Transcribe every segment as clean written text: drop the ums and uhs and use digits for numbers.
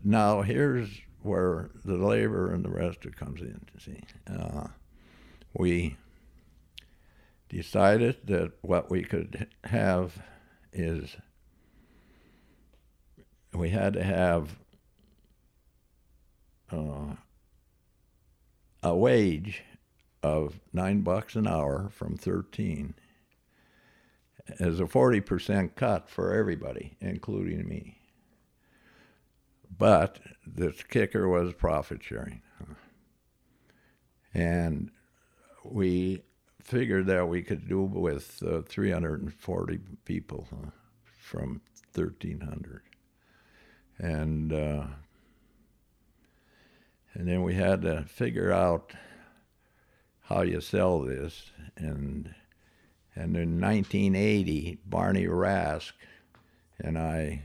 now here's where the labor and the rest of it comes in. See, we decided that what we could have is we had to have a wage of $9 an hour from 13 as a 40% cut for everybody, including me. But the kicker was profit sharing. And we figured that we could do with 340 people from 1,300. And then we had to figure out how you sell this. And in 1980, Barney Rask and I,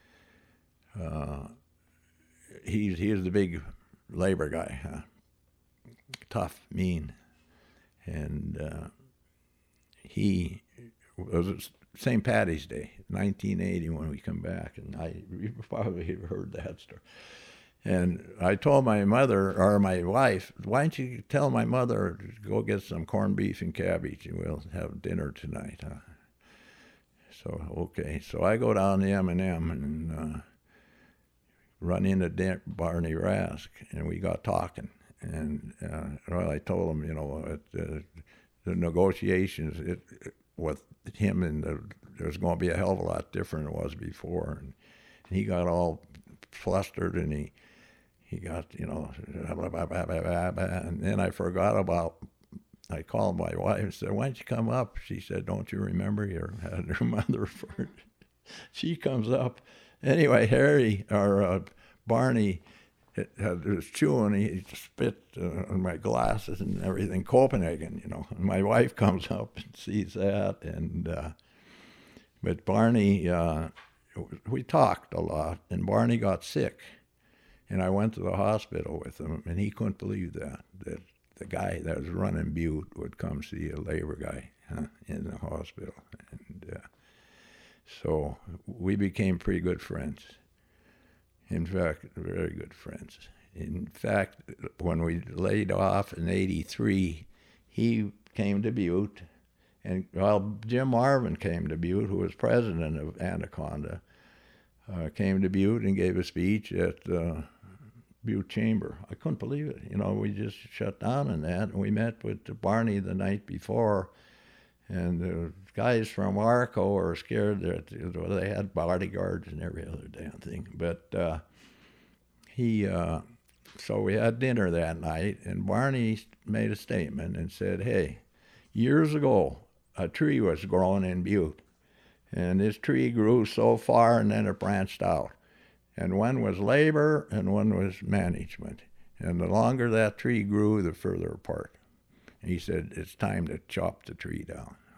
he's the big labor guy, tough, mean. And he was St. Patty's Day, 1980, when we come back, and you probably heard that story. And I told my mother, or my wife, why don't you tell my mother to go get some corned beef and cabbage, and we'll have dinner tonight. So, okay. So I go down to M&M and run into Barney Rask, and we got talking. And I told him, the negotiations with him there's going to be a hell of a lot different than it was before. And he got all flustered, and he got, blah, blah, blah, blah, blah, and then I I called my wife and said, why don't you come up? She said, don't you remember your mother? She comes up. Anyway, Harry, or Barney, was chewing, he spit on my glasses and everything, Copenhagen, And my wife comes up and sees that, but Barney, we talked a lot, and Barney got sick. And I went to the hospital with him, and he couldn't believe that the guy that was running Butte would come see a labor guy in the hospital. And so we became pretty good friends. In fact, very good friends. In fact, when we laid off in '83, he came to Butte, and Jim Marvin came to Butte, who was president of Anaconda, came to Butte and gave a speech at Butte Chamber. I couldn't believe it. We just shut down on that, and we met with Barney the night before, and the guys from Arco were scared that they had bodyguards and every other damn thing. But so we had dinner that night, and Barney made a statement and said, hey, years ago, a tree was growing in Butte, and this tree grew so far, and then it branched out. And one was labor, and one was management. And the longer that tree grew, the further apart. And he said, it's time to chop the tree down.